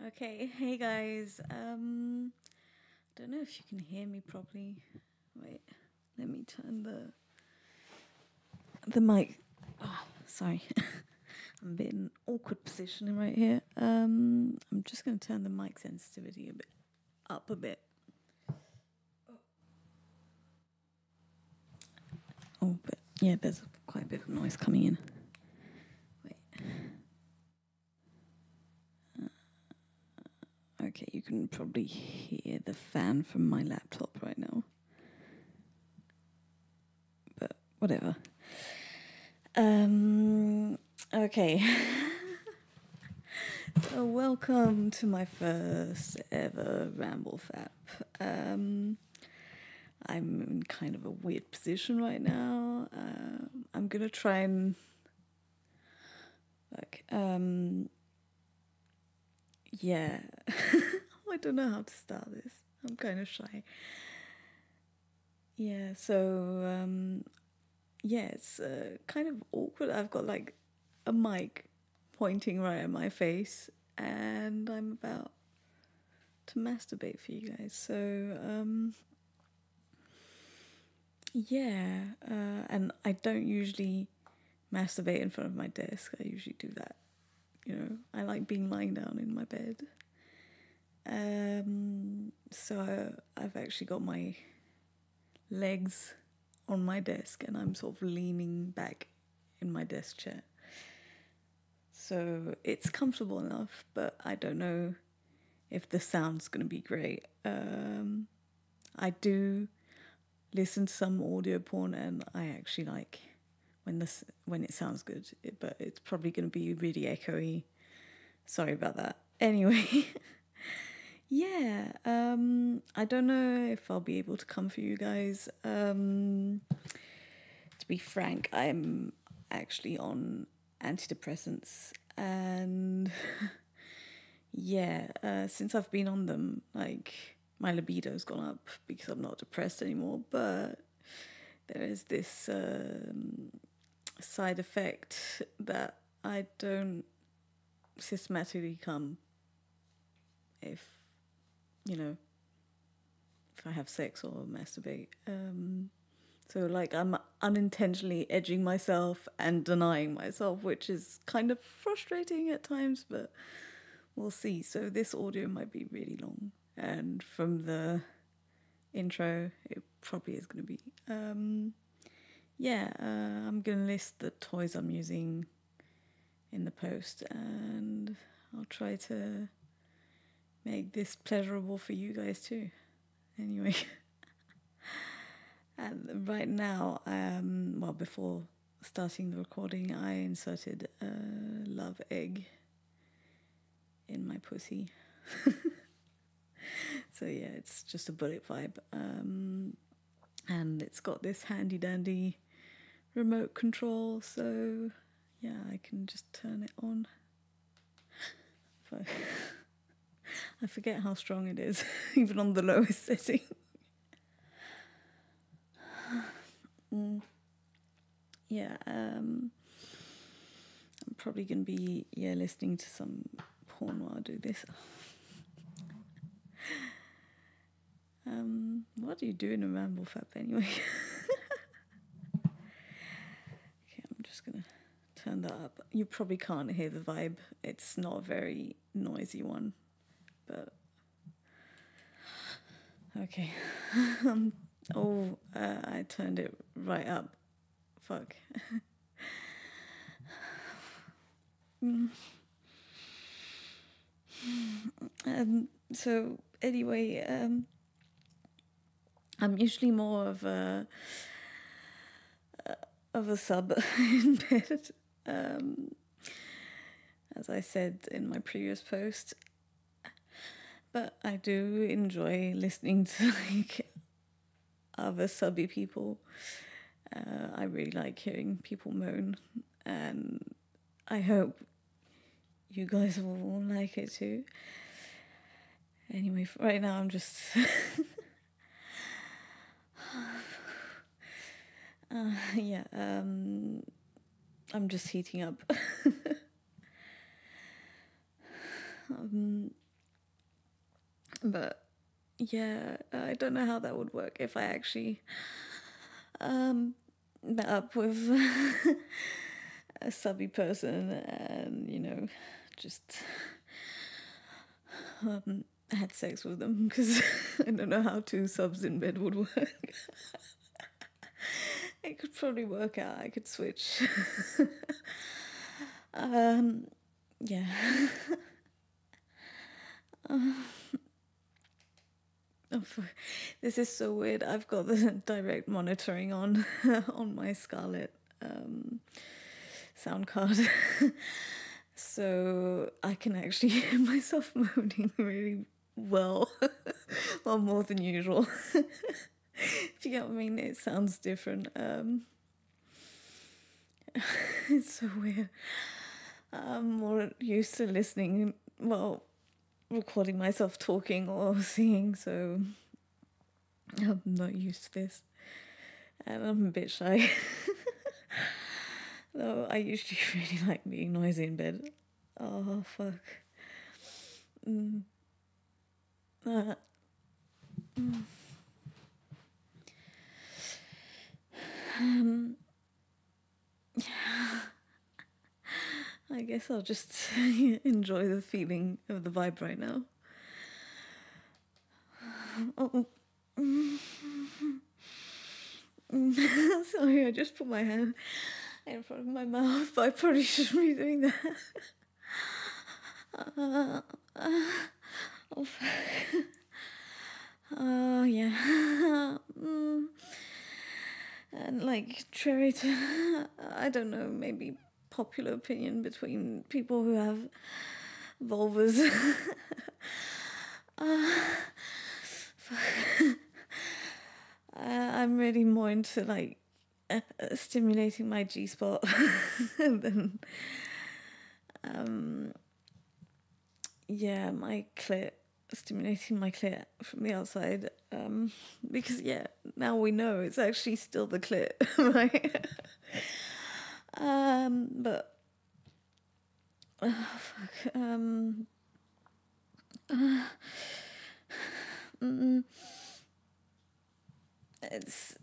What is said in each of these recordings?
Okay, hey guys. Don't know if you can hear me properly. Wait, let me turn the mic. Oh, sorry, I'm a bit in an awkward position right here. I'm just gonna turn the mic sensitivity a bit up a bit. Oh, but yeah, there's quite a bit of noise coming in. Wait. Okay, you can probably hear the fan from my laptop right now. But whatever. Okay. So welcome to my first ever Ramble Fap. I'm in kind of a weird position right now. I'm gonna try and yeah. I don't know how to start this. I'm kind of shy. Yeah, so yeah, it's kind of awkward. I've got like a mic pointing right at my face, and I'm about to masturbate for you guys. So yeah, and I don't usually masturbate in front of my desk. I usually do that. I like being lying down in my bed. So I've actually got my legs on my desk and I'm sort of leaning back in my desk chair. So it's comfortable enough, but I don't know if the sound's going to be great. I do listen to some audio porn and I actually like when it sounds good, but it's probably going to be really echoey. Sorry about that. Anyway, yeah, I don't know if I'll be able to come for you guys. To be frank, I'm actually on antidepressants and yeah, since I've been on them, like my libido's gone up because I'm not depressed anymore, but there is this side effect that I don't systematically come if, you know, if I have sex or masturbate. So like I'm unintentionally edging myself and denying myself, which is kind of frustrating at times, but we'll see. So this audio might be really long, and from the intro, it probably is going to be. I'm going to list the toys I'm using in the post, and I'll try to make this pleasurable for you guys too. Anyway, and right now, before starting the recording, I inserted a love egg in my pussy. So yeah, it's just a bullet vibe. And it's got this handy dandy remote control, so yeah, I can just turn it on. I forget how strong it is, even on the lowest setting. Yeah, I'm probably going to be listening to some porn while I do this. What do you do in a ramble fap anyway? Okay, I'm just going to turn that up. You probably can't hear the vibe. It's not a very noisy one, but okay. I turned it right up. Fuck. So anyway, I'm usually more of a sub in bed. As I said in my previous post, but I do enjoy listening to like other subby people. I really like hearing people moan, and I hope you guys will like it too. Anyway, right now I'm just I'm just heating up. But yeah, I don't know how that would work if I actually met up with a subby person and, just had sex with them, because I don't know how two subs in bed would work. It could probably work out. I could switch. Yeah. Oh, this is so weird. I've got the direct monitoring on on my Scarlett sound card. So I can actually hear myself moaning really well. Well, more than usual. If you get what I mean, it sounds different. It's so weird. I'm more used to listening, well, recording myself talking or singing, so I'm not used to this. And I'm a bit shy. Though I usually really like being noisy in bed. Oh, fuck. Mm. Uh, mm. Yeah. I guess I'll just enjoy the feeling of the vibe right now. Oh. Sorry, I just put my hand in front of my mouth, but I probably shouldn't be doing that. Oh, fuck. Oh, yeah. And like, Cherry, I don't know, maybe popular opinion between people who have vulvas. I'm really more into like stimulating my G spot than yeah, my clit, stimulating my clit from the outside. Because yeah, now we know it's actually still the clit, right? But oh, fuck. It's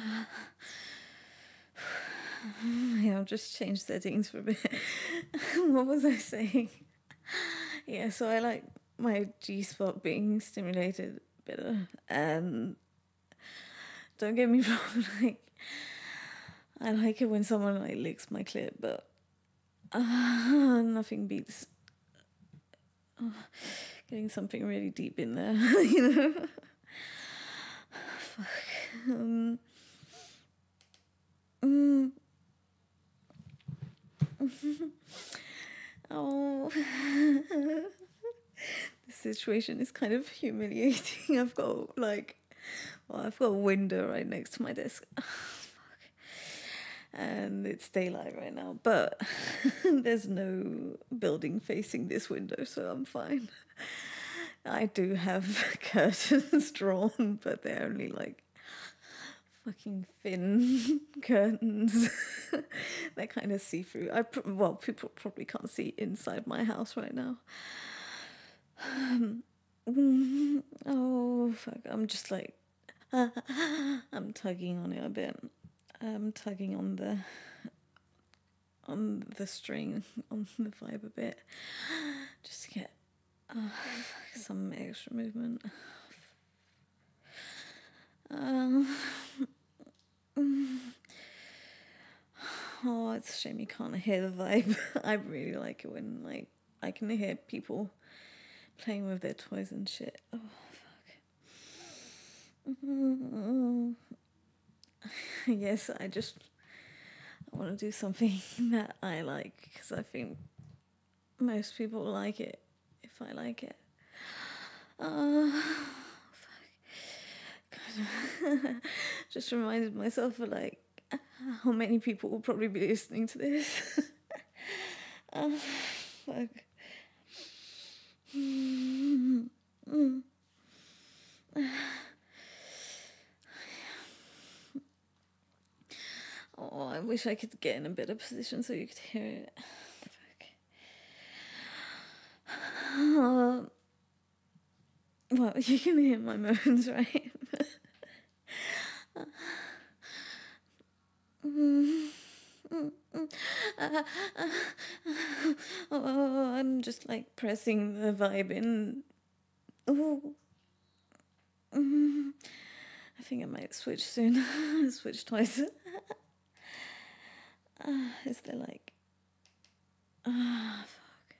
yeah, I'll just change settings for a bit. What was I saying? Yeah, so I like my G spot being stimulated better, and don't get me wrong, like I like it when someone like licks my clit, but nothing beats getting something really deep in there, you know. Fuck. Oh, the situation is kind of humiliating. I've got I've got a window right next to my desk. Oh, fuck. And it's daylight right now, but there's no building facing this window, so I'm fine. I do have curtains drawn, but they're only like fucking thin curtains. They're kind of see-through. Well, people probably can't see inside my house right now. Oh, fuck. I'm just like, I'm tugging on it a bit. I'm tugging on the string, on the vibe a bit, just to get some extra movement. Oh, it's a shame you can't hear the vibe. I really like it when like I can hear people playing with their toys and shit. Oh, fuck. Yes, I want to do something that I like, because I think most people like it if I like it. God. Just reminded myself of like how many people will probably be listening to this. Oh, fuck. Oh, I wish I could get in a better position so you could hear it. Fuck. Well, Well, you can hear my moans, right? Oh, I'm just like pressing the vibe in. Oh, I think I might switch soon. Switch twice. Is there like... fuck.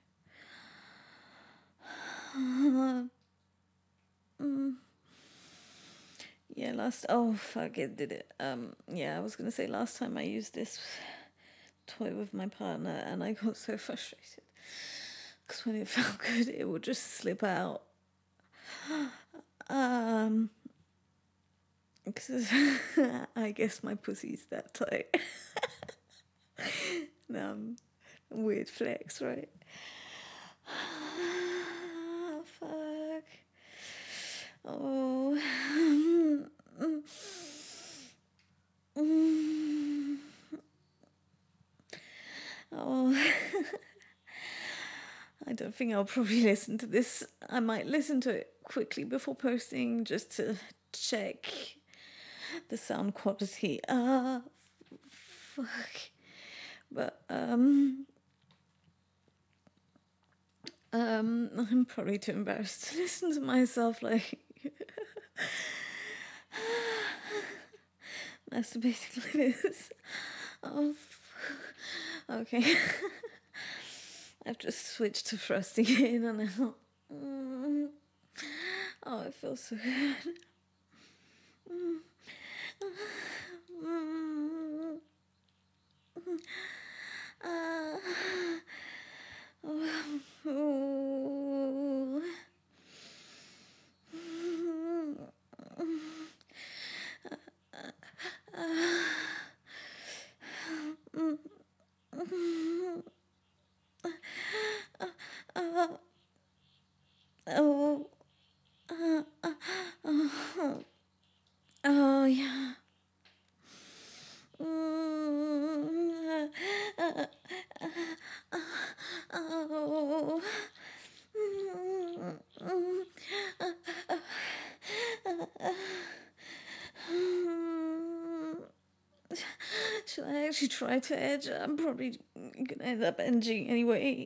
Yeah, oh fuck, it did it. Yeah, I was gonna say last time I used this toy with my partner and I got so frustrated because when it felt good, it would just slip out. Because I guess my pussy's that tight. Weird flex, right? Fuck. Oh. Oh. I don't think I'll probably listen to this. I might listen to it quickly before posting just to check the sound quality. Fuck. But I'm probably too embarrassed to listen to myself like masturbating like this. Oh, okay. I've just switched to thrusting in and out. Oh, it feels so good. Oh, oh yeah. Oh. Should I actually try to edge? I'm probably gonna end up edging anyway.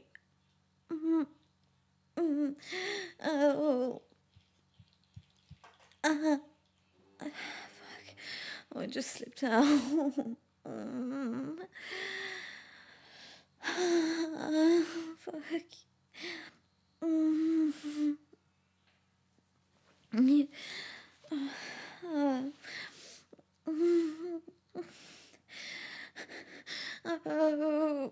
Oh. Fuck. Oh, it just slipped out. Fuck. Oh.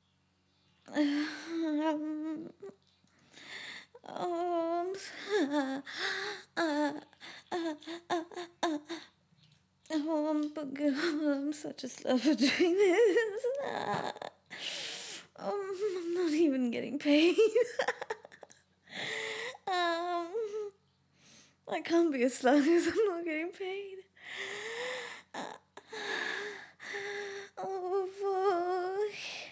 I'm such a slut for doing this. I'm not even getting paid. I can't be a slut because I'm not getting paid. Oh, fuck.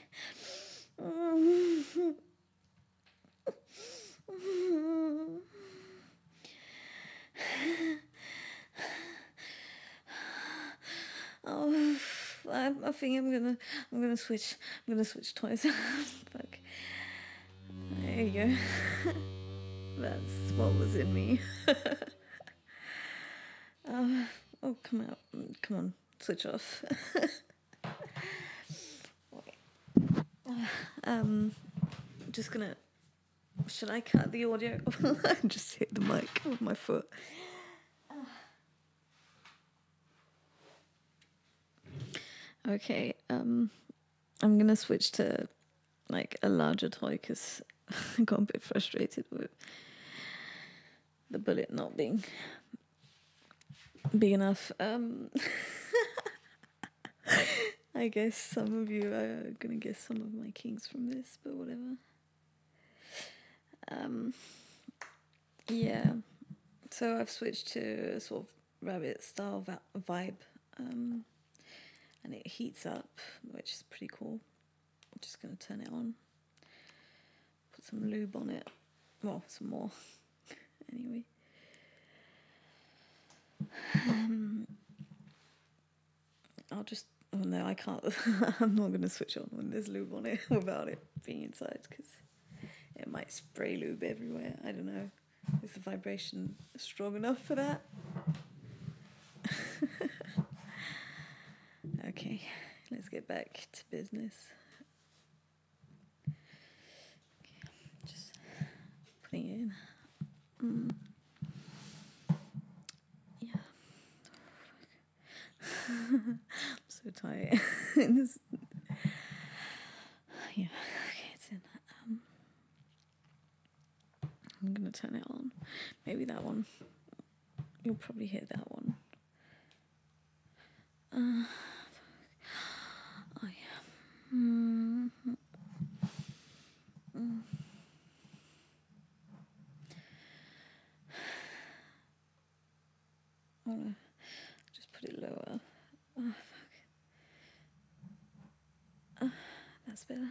Oh, I think I'm gonna switch. I'm gonna switch twice. Fuck. There you go. That's what was in me. Oh, come on, switch off. Just gonna. Should I cut the audio? I just hit the mic with my foot. Okay. I'm gonna switch to like a larger toy because I got a bit frustrated with the bullet not being big enough. I guess some of you are gonna guess some of my kinks from this, but whatever. Yeah. So I've switched to a sort of rabbit style vibe, and it heats up, which is pretty cool. I'm just gonna turn it on. Put some lube on it. Well, some more. Anyway. I'll just. Oh no, I can't. I'm not going to switch on when there's lube on it without it being inside because it might spray lube everywhere. I don't know. Is the vibration strong enough for that? Okay, let's get back to business. Just putting it in. Yeah. I'm so tired. Yeah, okay, it's in. I'm gonna turn it on. Maybe that one. You'll probably hear that one. Oh yeah. I wanna just put it lower. Oh fuck. That's better.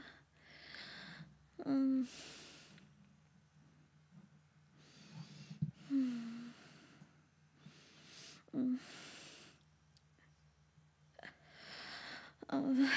Oh,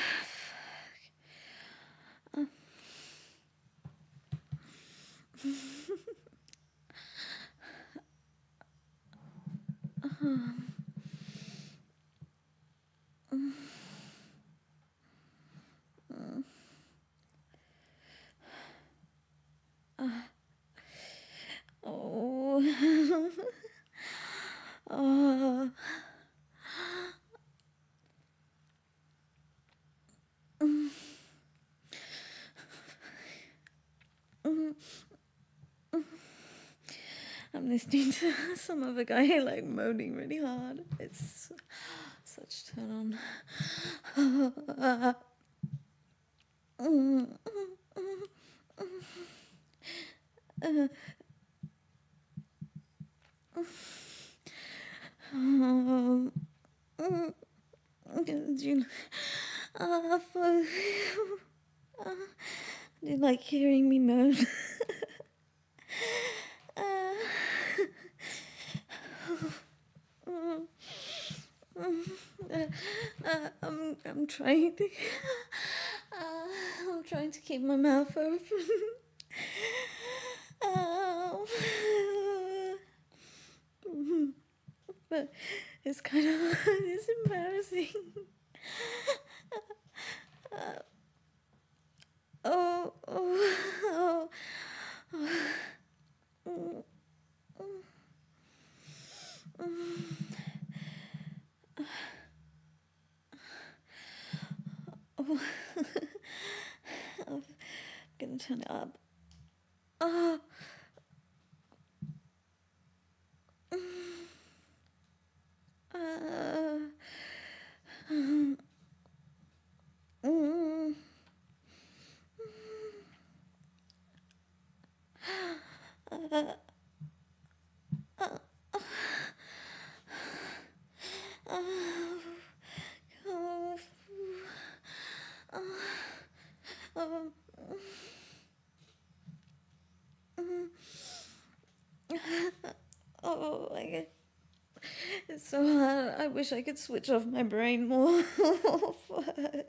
oh. Oh. I'm listening to some other guy like moaning really hard. It's such turn on. Do you, do you like hearing me moan? I'm trying to. I'm trying to keep my mouth open. But it's kind of it's embarrassing. Oh, oh, oh, oh. Oh. I'm gonna turn it up. Oh. Oh, it's so hard. I wish I could switch off my brain more. Fuck.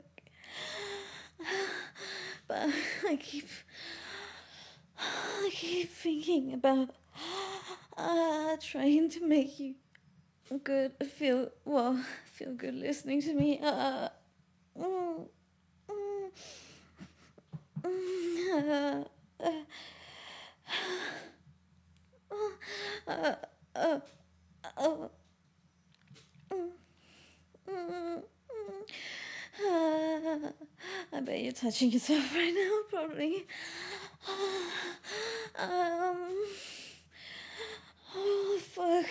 But I keep thinking about trying to make you feel good listening to me. I bet you're touching yourself right now, probably. Oh, fuck.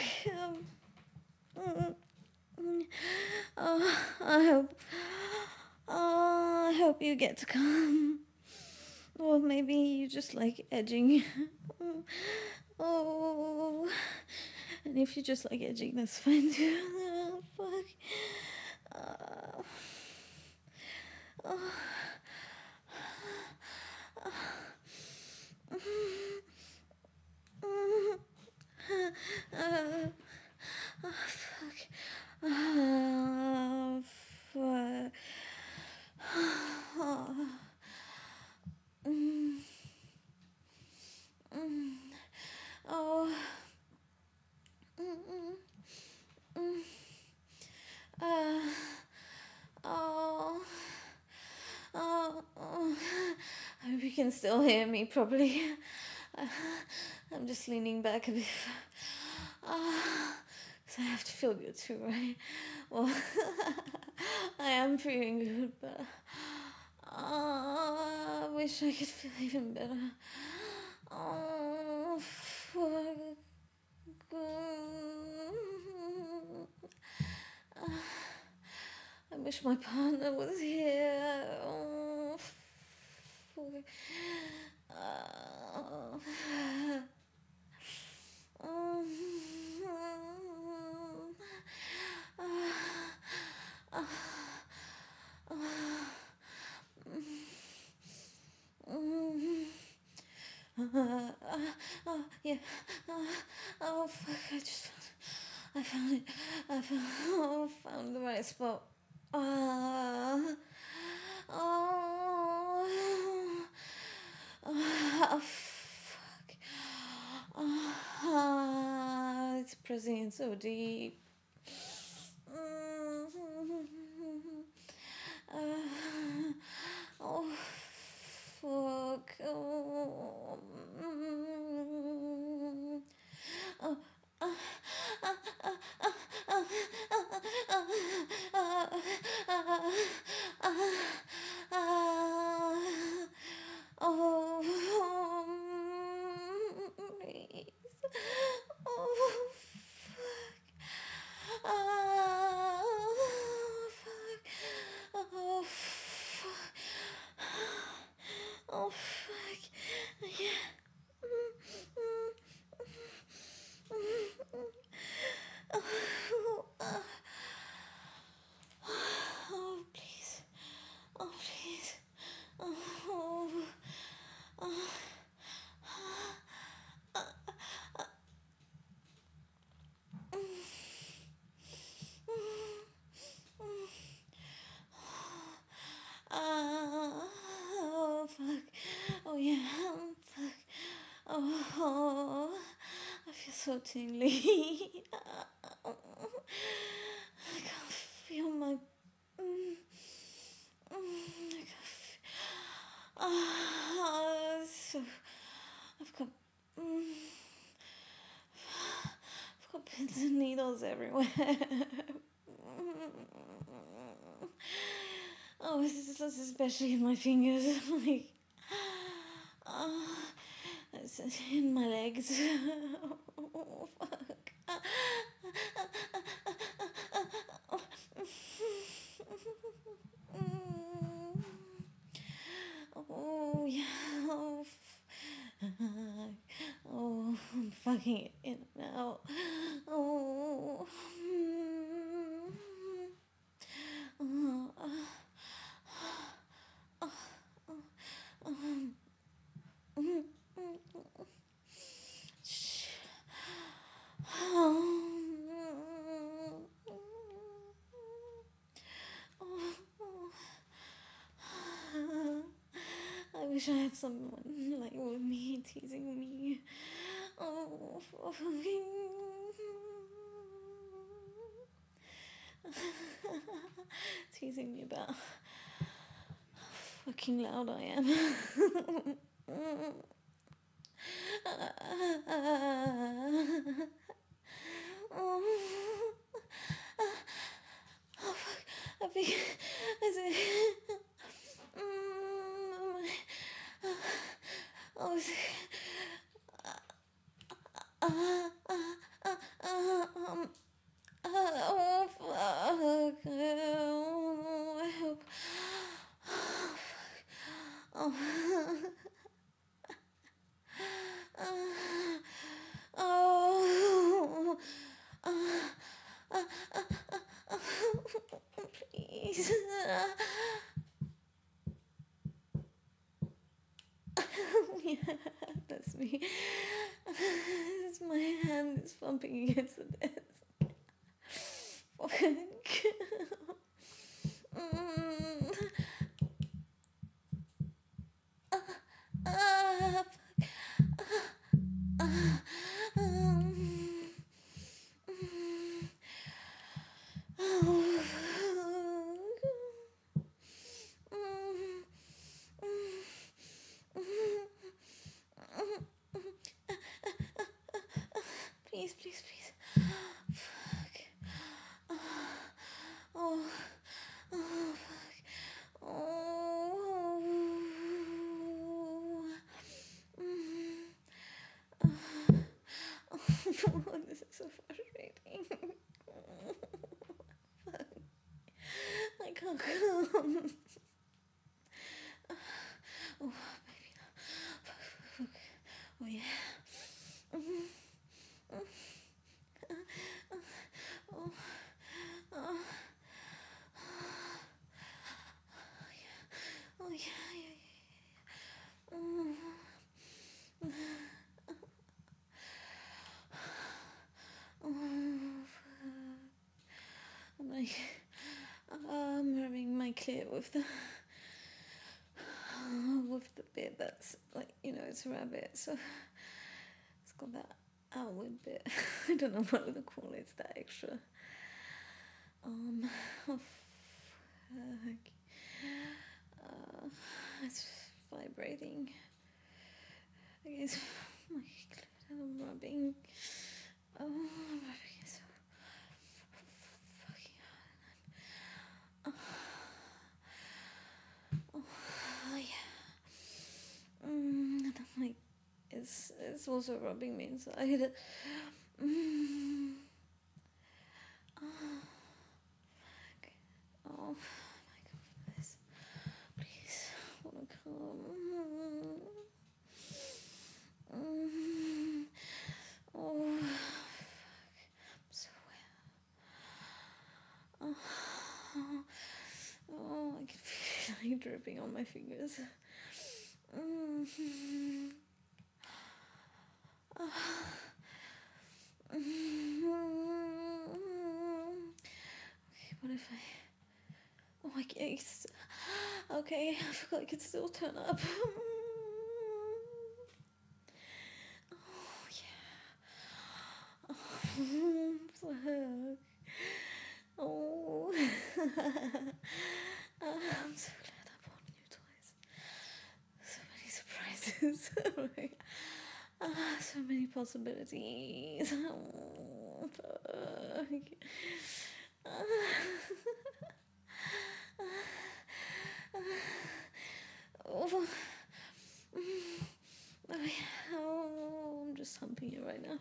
I hope you get to come. Or maybe you just like edging. Oh. And if you just like edging, that's fine too. Oh, fuck. can still hear me properly. I'm just leaning back a bit. Because I have to feel good too, right? Well, I am feeling good, but I wish I could feel even better. Oh, fuck. I wish my partner was here. Oh, fuck. Oh, yeah. Oh, fuck. I found it. Found the right spot. Oh, fuck. It's pressing in so deep. Oh, fuck. Please. Oh, fuck. Oh, fuck. Oh, fuck. Yeah. Oh, please. Oh, please. Oh, oh, fuck. Oh, yeah. Fuck. Oh, I feel so tingly. I can't feel my. I can't feel. So I've got. I've got pins and needles everywhere. Oh, this is especially in my fingers. Like, it's in my legs. Oh, fuck. Oh, yeah. Oh, oh, I'm fucking it in and out. Oh. I wish I had someone like with me, teasing me. Oh, fucking. Teasing me about how fucking loud I am. Oh, fuck. I think. Is it. Oh, is it. Oh, fuck. Oh, I hope. Oh, oh, please. Yeah, that's me. My hand is bumping against the desk. Fuck. Oh, baby. Oh, yeah. Oh, oh, oh, yeah, yeah, yeah. I'm like, I'm rubbing my clit with the bit that's like, it's a rabbit, so it's got that outward bit. I don't know what to call it. It's that extra of it's vibrating against my clit. I'm rubbing. Oh, I'm rubbing it so fucking hard. Oh, yeah. And I'm like, it's also rubbing me inside. Okay. Oh my God, please, wanna come? Oh, fuck. I'm so wet. Oh, I can feel it like dripping on my fingers. Okay, what if I... Oh, I can't... Okay, I forgot I could still turn up. Oh, yeah. Oh, fuck. Oh. I'm so glad I bought new toys. So many surprises. So many possibilities. Oh, fuck. Oh. Oh, yeah. Oh, I'm just humping it right now.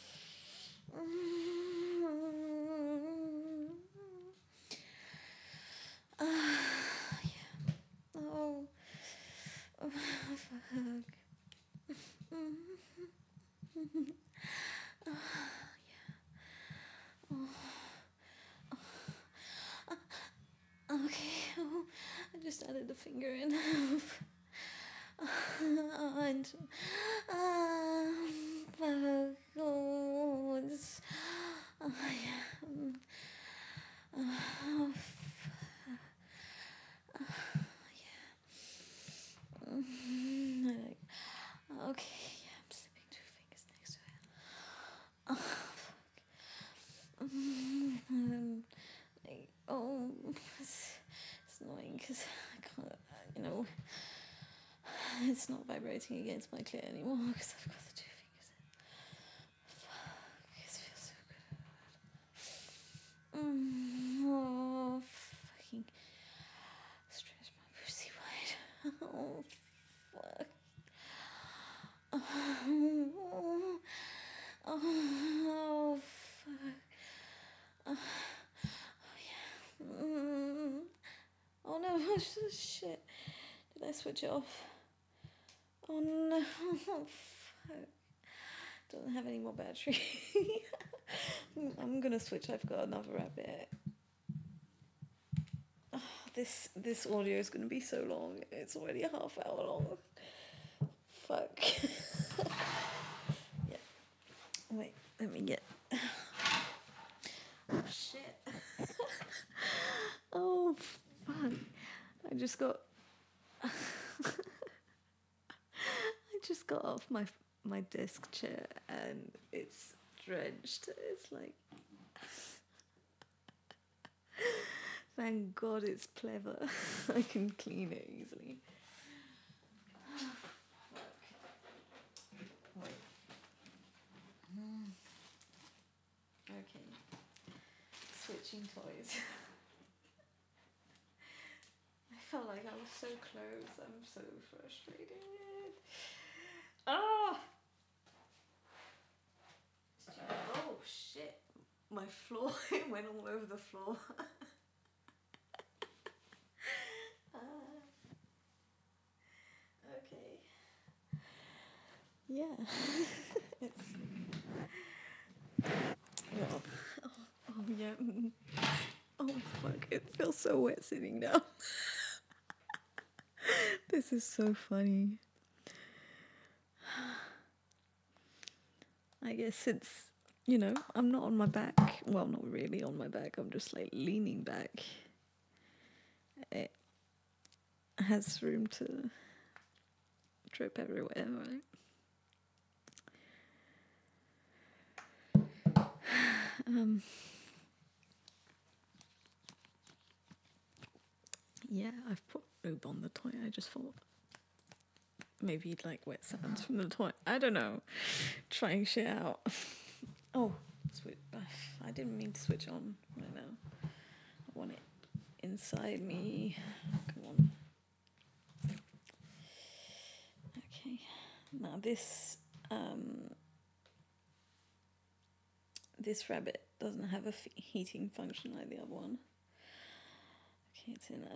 Yeah. Oh, fuck. Okay. Oh, I just added a finger in. And fuck. Oh, it's... yeah. Okay, yeah, I'm slipping 2 fingers next to it. Oh, it's annoying because I can't, it's not vibrating against my clit anymore because I've got the 2 fingers in. Fuck, it feels so good. Oh, fucking stretch my pussy wide. Oh, fuck. Oh, fuck. Oh, yeah. Oh, no, shit. Did I switch it off? Oh, no. Oh, fuck. Doesn't have any more battery. I'm gonna switch. I've got another rabbit. Oh, this audio is gonna be so long. It's already a half hour long. Fuck. Yeah. Wait, let me get... Oh, shit. Oh, fuck. I just got off my desk chair and it's drenched. It's like... Thank God it's pleather. I can clean it easily. Wait. Okay. Switching toys. I felt like I was so close. I'm so frustrated. Oh! Oh, shit. My floor, it went all over the floor. yeah. It's, well, oh yeah. Oh fuck! It feels so wet sitting down. This is so funny. I guess it's, I'm not on my back. Well, not really on my back. I'm just like leaning back. It has room to drip everywhere, right? Yeah, I've put lube on the toy. I just thought maybe you'd like wet sounds from the toy. I don't know. Trying shit out. Oh, switch. I didn't mean to switch on right now. I want it inside me. Come on. Okay. Now this rabbit doesn't have a heating function like the other one. Okay,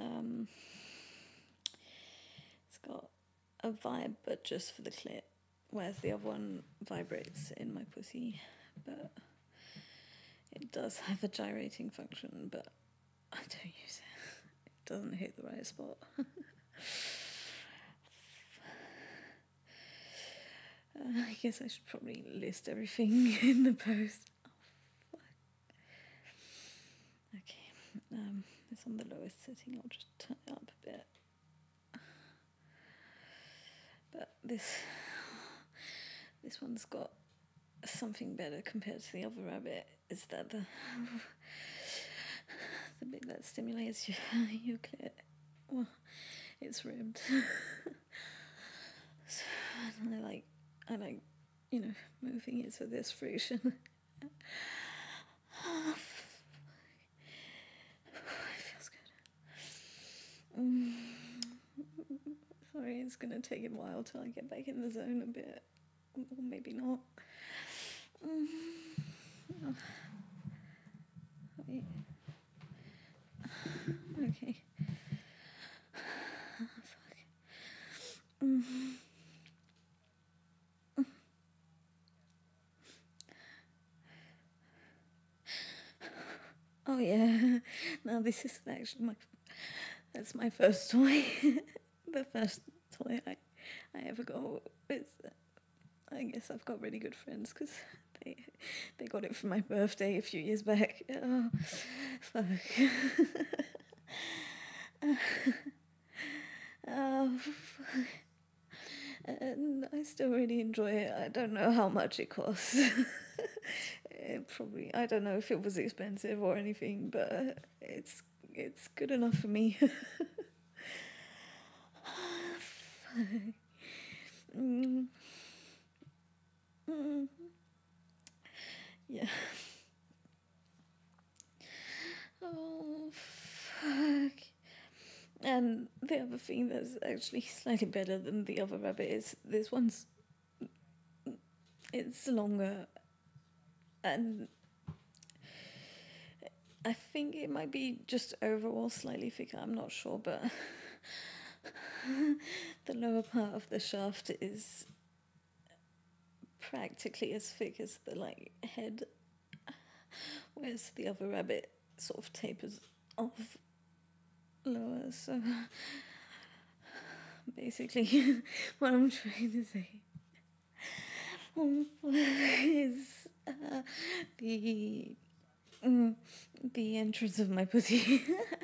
it's got a vibe, but just for the clit, whereas the other one vibrates in my pussy, but it does have a gyrating function, but I don't use it. It doesn't hit the right spot. I guess I should probably list everything in the post. Oh, fuck. Okay, it's on the lowest setting. I'll just turn it up a bit. But this one's got something better compared to the other rabbit. Is that the bit that stimulates your clit? Well, it's ribbed. So I like, moving it so there's friction. It feels good. Sorry, it's gonna take a while till I get back in the zone a bit, or maybe not. Oh. Wait. Okay. Fuck. Oh yeah. Now this is actually that's my first toy. The first toy I ever got is, I guess I've got really good friends because they got it for my birthday a few years back. Oh, fuck. Oh, fuck. And I still really enjoy it. I don't know how much it costs. I don't know if it was expensive or anything, but it's good enough for me. Yeah. Oh, fuck. And the other thing that's actually slightly better than the other rabbit is this one's, it's longer, and I think it might be just overall slightly thicker, I'm not sure, but the lower part of the shaft is practically as thick as the head, whereas the other rabbit sort of tapers off lower. So basically what I'm trying to say is the entrance of my pussy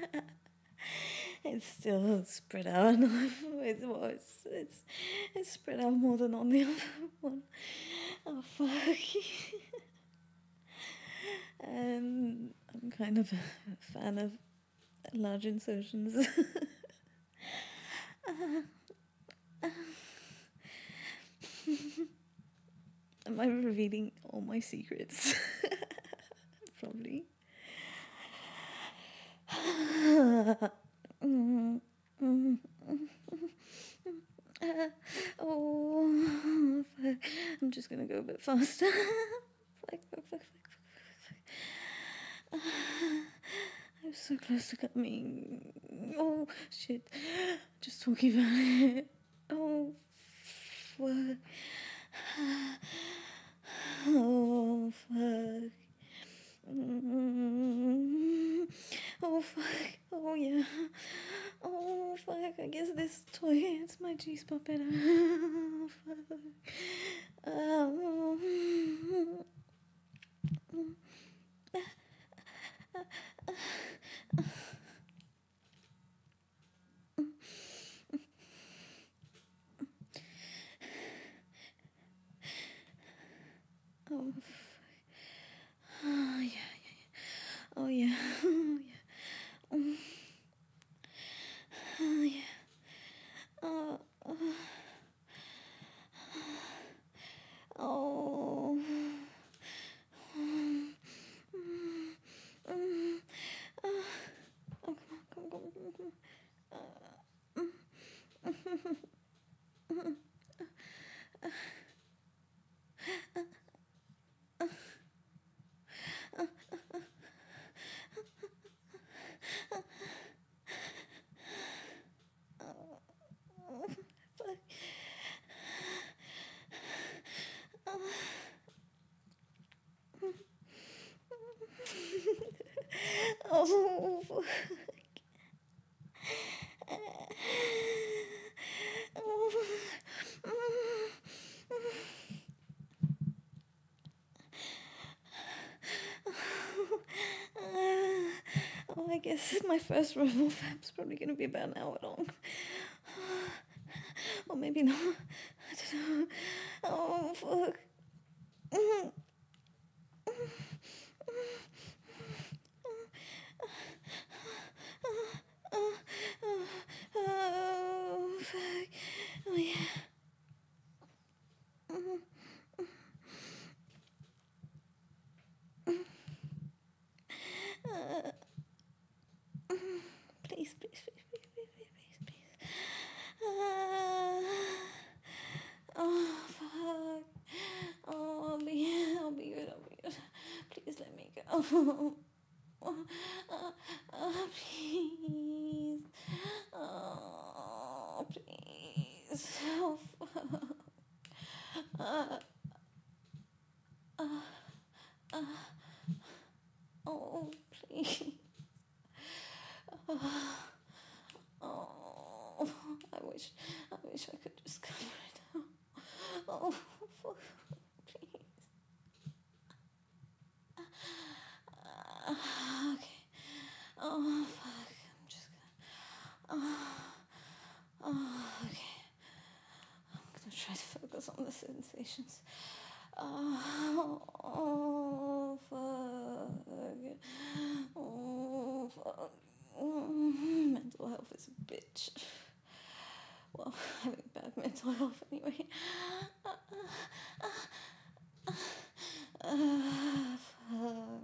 it's still spread out enough. It's spread out more than on the other one. Oh fuck. And I'm kind of a fan of large insertions. Am I revealing all my secrets? Probably. Oh, fuck. I'm just gonna go a bit faster. Fuck. I'm so close to coming. Oh, shit. Just talking about it. Oh, fuck. Oh, fuck. Mm. Oh, fuck. Oh, yeah. Oh, fuck. I guess this toy is my G-spot better. Oh, fuck. Oh. Oh, oh yeah, yeah, yeah. Oh, yeah. Oh, yeah. Oh, yeah. Oh, oh. Oh, come on, come on, come on, Oh, fuck. Oh, I guess my first Rebel Fab's probably going to be about an hour long. Or maybe not. I don't know. Oh, fuck. Oh, fuck. Oh, yeah. Please, please, please, please, please, please, please. Oh, fuck. Oh, I'll be good, I'll be good. Please let me go. Please. Oh, please. Oh, fuck. Oh, please. Oh, I wish I could just come right now. Oh, fuck, please. Okay. Oh, fuck. I'm just gonna. Okay. I'm gonna try to focus on the sensations. Oh, fuck. Oh, fuck. Mental health is a bitch. Well, having bad mental health anyway. Fuck.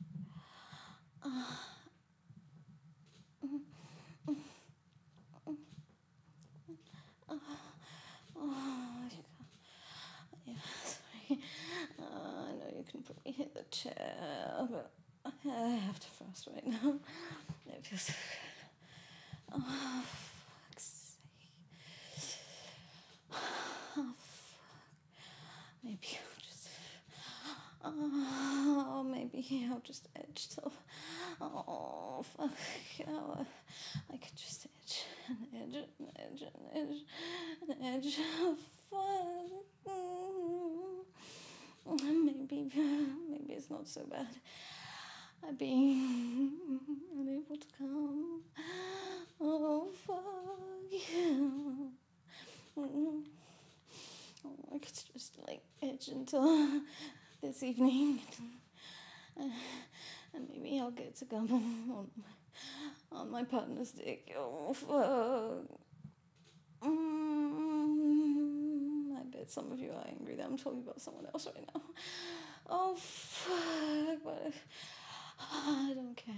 Oh, yeah, sorry. I know you can probably hit the chair, but I have to fast right now. It feels so good. Oh, fuck's sake. Oh, fuck. Maybe I'll just. Oh, maybe I'll just edge till. Oh, fuck. Oh, I could just edge and edge and edge and edge and edge. Oh, fuck. Maybe it's not so bad. I'm being unable to come. Oh, fuck. I could just like edge until this evening, and maybe I'll get to come on my partner's dick. Oh, fuck. I bet some of you are angry that I'm talking about someone else right now. Oh, fuck, but I don't care.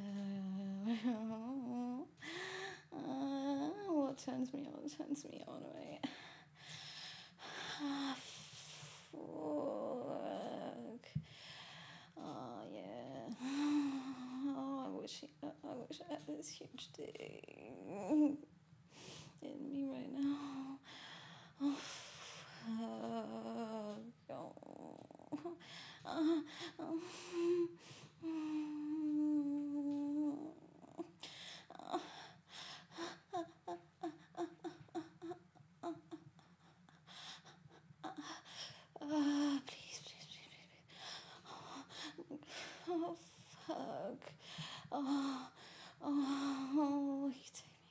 What turns me on, right? Fuck. Oh, yeah. Oh, I wish I had this huge thing in me right now. Oh, fuck. Please, please, please, please. Oh, fuck. Oh, oh, you take me.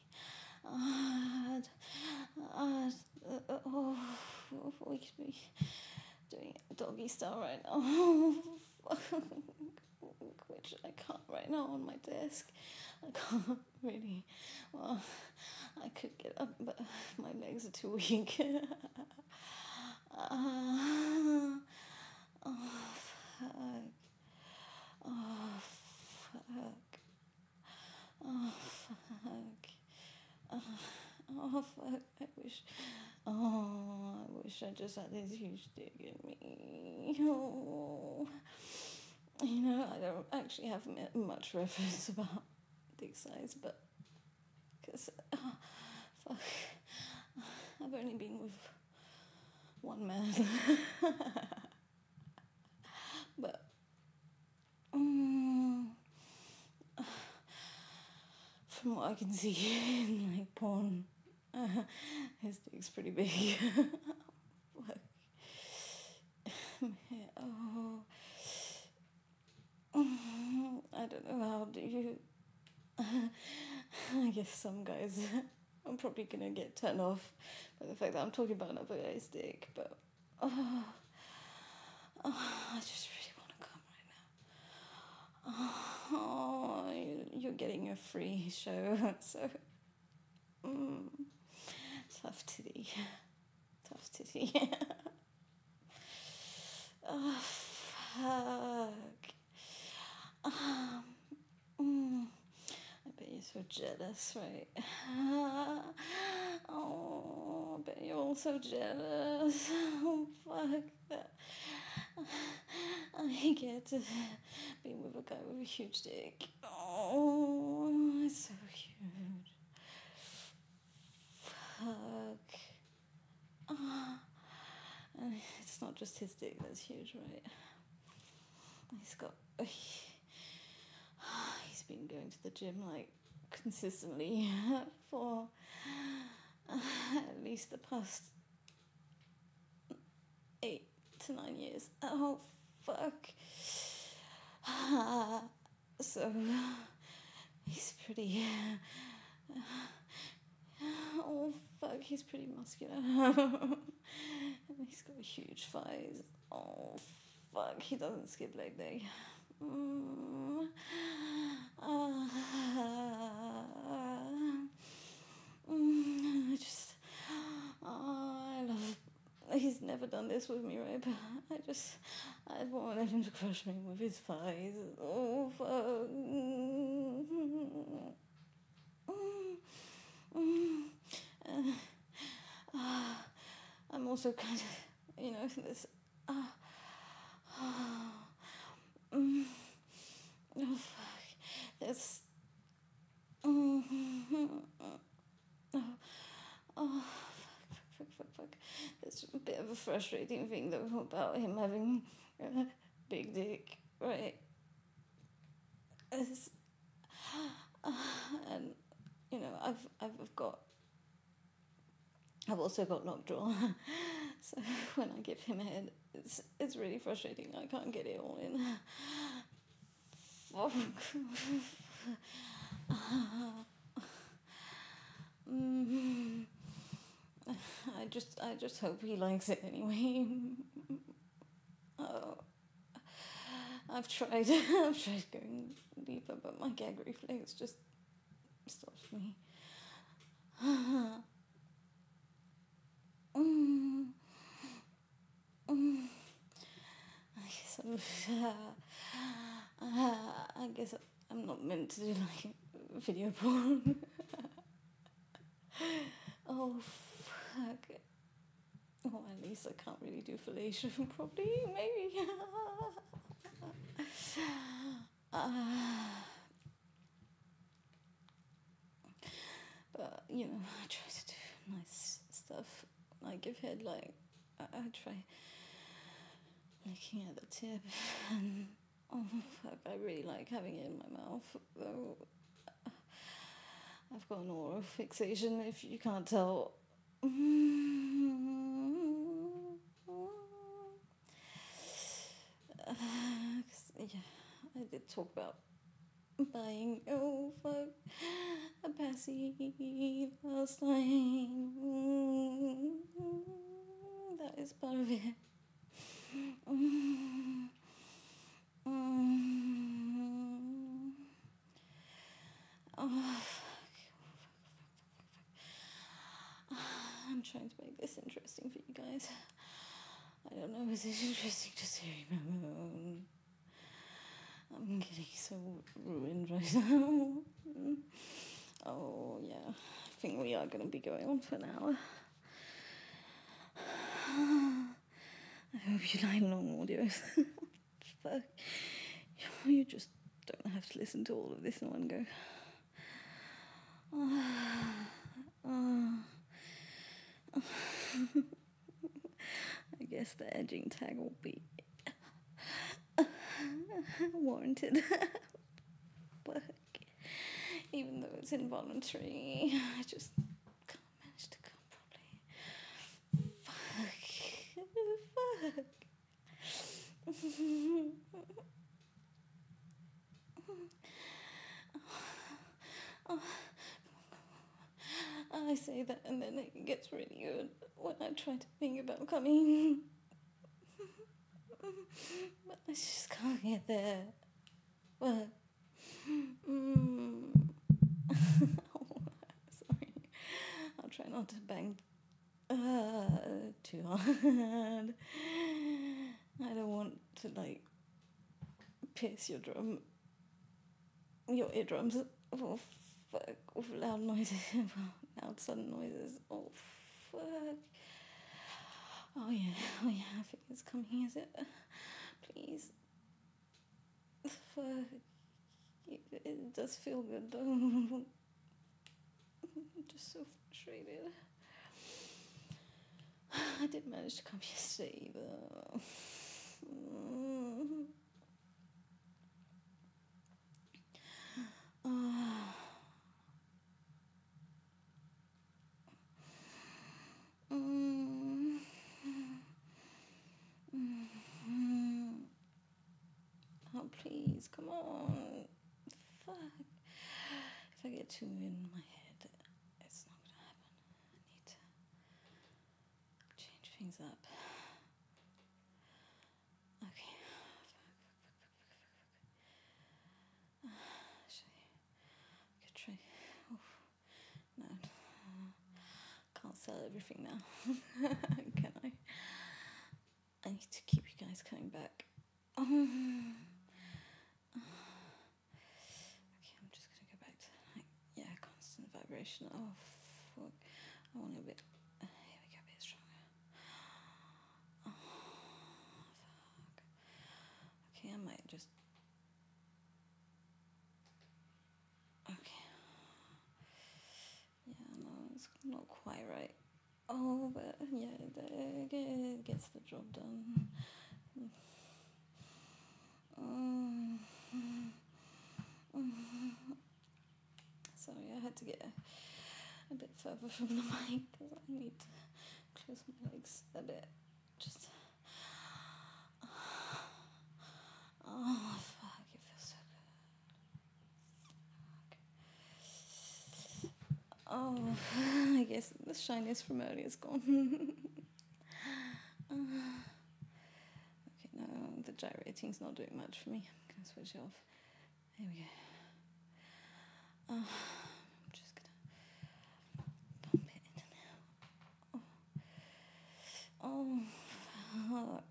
Oh, we could be doing doggy style right now. Which I can't right now on my desk. I can't really. Well, I could get up, but my legs are too weak. Oh, fuck. Oh, fuck. Oh, fuck. Oh, fuck. I wish I just had this huge dick in me. Oh. You know, I don't actually have much reference about dick size, but because, fuck, I've only been with one man. But, from what I can see in like porn, his dick's pretty big. Fuck. Oh. I don't know, how do you... I guess some guys I'm probably gonna get turned off by the fact that I'm talking about another guy's dick, but I just really want to come right now. Oh, you're getting a free show, so tough titty. Oh, fuck. I bet you're so jealous, right? Oh, I bet you're all so jealous. Oh, fuck that. I get to be with a guy with a huge dick. Oh, it's so huge. Fuck. It's not just his dick that's huge, right? He's been going to the gym like consistently for at least the past 8 to 9 years. Oh, fuck. So he's pretty. Oh, fuck, he's pretty muscular. He's got huge thighs. Oh, fuck, he doesn't skip leg day. I love. He's never done this with me, right? But I wanted him to crush me with his thighs. Oh, fuck. I'm also kind of, this. Oh, fuck. There's. Oh, fuck. It's a bit of a frustrating thing, though, about him having a big dick, right? It's, and, I've also got lockjaw, so when I give him head, it's really frustrating. I can't get it all in. I just hope he likes it anyway. Oh, I've tried going deeper, but my gag reflex just stops me. I guess I'm not meant to do like video porn. Oh, fuck. Well, at least I can't really do fellatio properly, maybe. But, I try to do nice stuff. I give head, like, I try looking at the tip, and oh fuck, I really like having it in my mouth, though. I've got an oral fixation, if you can't tell. Yeah, I did talk about buying, oh fuck, a passy last time. That is part of it. Oh, I'm trying to make this interesting for you guys. I don't know, is it interesting just hearing my moan? I'm getting so ruined right now. Oh, yeah. I think we are going to be going on for an hour. I hope you like long audios. Fuck. You just don't have to listen to all of this in one go. I guess the edging tag will be warranted. Fuck. Even though it's involuntary, I just can't manage to come properly. Fuck. I say that and then it gets really good when I try to think about coming. But I just can't get there. What? Sorry. I'll try not to bang too hard. I don't want to pierce your eardrums. Oh fuck, with loud noises, loud sudden noises. Oh fuck. Oh yeah, I think it's coming, is it? Please. Fuck. It does feel good though. I'm just so frustrated. I did manage to come yesterday though. Oh please, come on. Fuck. If I get too in my head, it's not gonna happen. I need to change things up. Okay. Actually, I could try. No. Can't sell everything now. Can I? I need to keep you guys coming back. Okay, I'm just gonna go back to constant vibration. Oh fuck, I want a bit. Here we go, a bit stronger. Oh fuck. Okay, I might just. Okay. Yeah, no, it's not quite right. Oh, but yeah, it gets the job done. Sorry, I had to get a bit further from the mic because I need to close my legs a bit. Just. Oh, fuck, it feels so good. Oh, I guess the shyness from earlier is gone. Okay, no, the gyrating's not doing much for me. I'm going to switch it off. Here we go. I'm just going to pump it in and out. Oh, fuck.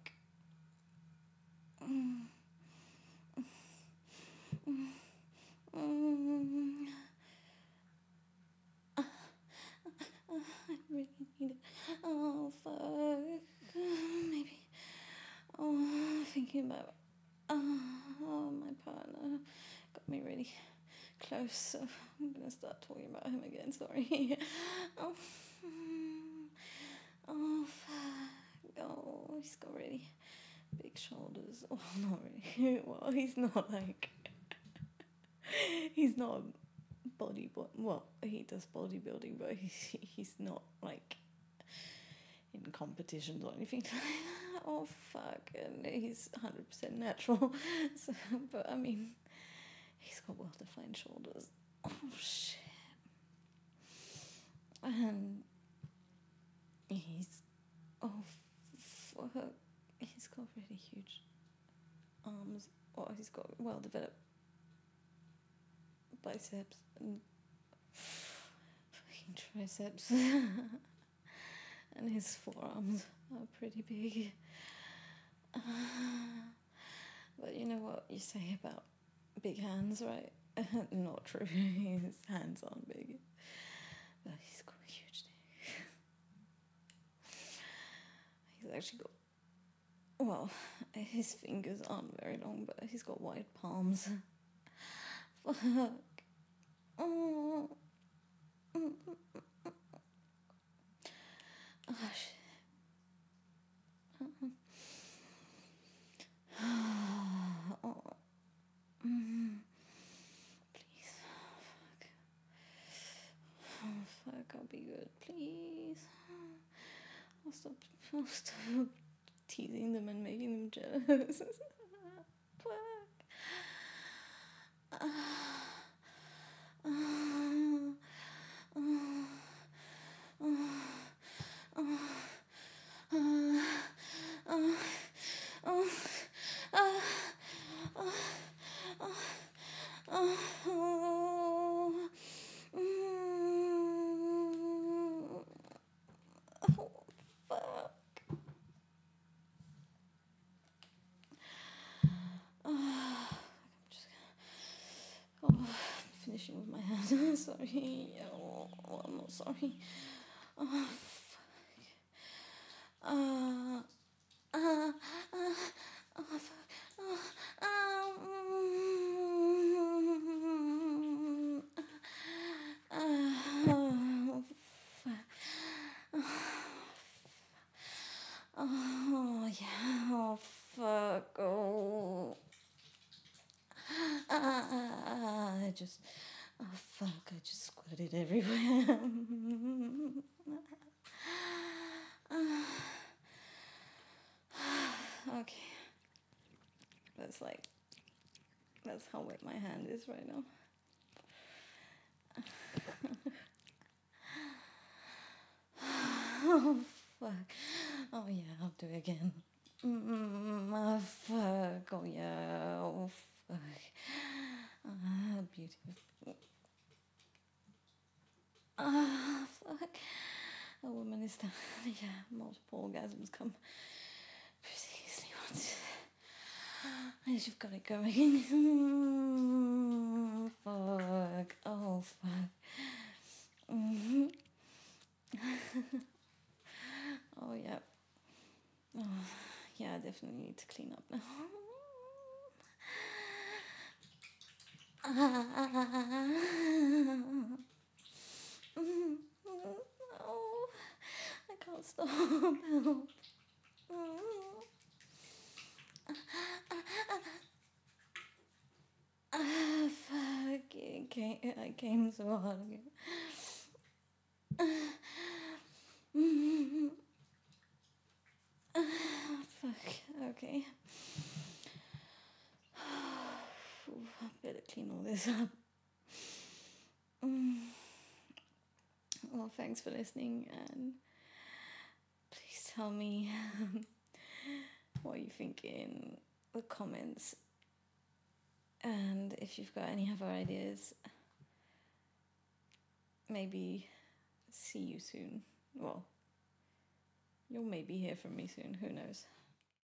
I really need it. Oh, fuck. Maybe. Oh, thinking about. Oh, my partner got me really close, so I'm gonna start talking about him again. Sorry. Oh, fuck. Oh, he's got really big shoulders. Well, not really. Well, he's not like he's not a well, he does bodybuilding, but he's not like in competitions or anything like that. Oh fuck, and he's 100% natural. So, but I mean, he's got well-defined shoulders. Oh shit, and he's fuck, he's got really huge arms. Well, he's got well-developed biceps and fucking triceps. And his forearms are pretty big. But you know what you say about big hands, right? Not true. His hands aren't big. But he's got a huge dick. He's actually got, well, his fingers aren't very long, but he's got wide palms. Fuck. Oh. Oh shit. Oh. Please. Fuck. Oh fuck, I'll be good. Please. I'll stop teasing them and making them jealous. Fuck. Finishing with my hand. Sorry. Oh, I'm not sorry. Oh, fuck. Oh, fuck. Oh, yeah. Oh, fuck. Oh. I just. Oh, fuck. I just squirted everywhere. Okay. That's how wet my hand is right now. Oh, fuck. Oh, yeah, I'll do it again. Oh, fuck. Oh, yeah. Oh, fuck. Beautiful. Fuck. A woman is done. Yeah, multiple orgasms come pretty easily once. You've got it going. Fuck. Oh, fuck. Oh, yeah. Oh, yeah, I definitely need to clean up now. Oh, I can't stop. Help. Fuck. I came so hard again. Fuck. Okay. I better clean all this up. Well, thanks for listening, and please tell me what you think in the comments, and if you've got any other ideas, maybe see you soon. Well, you'll maybe hear from me soon, who knows.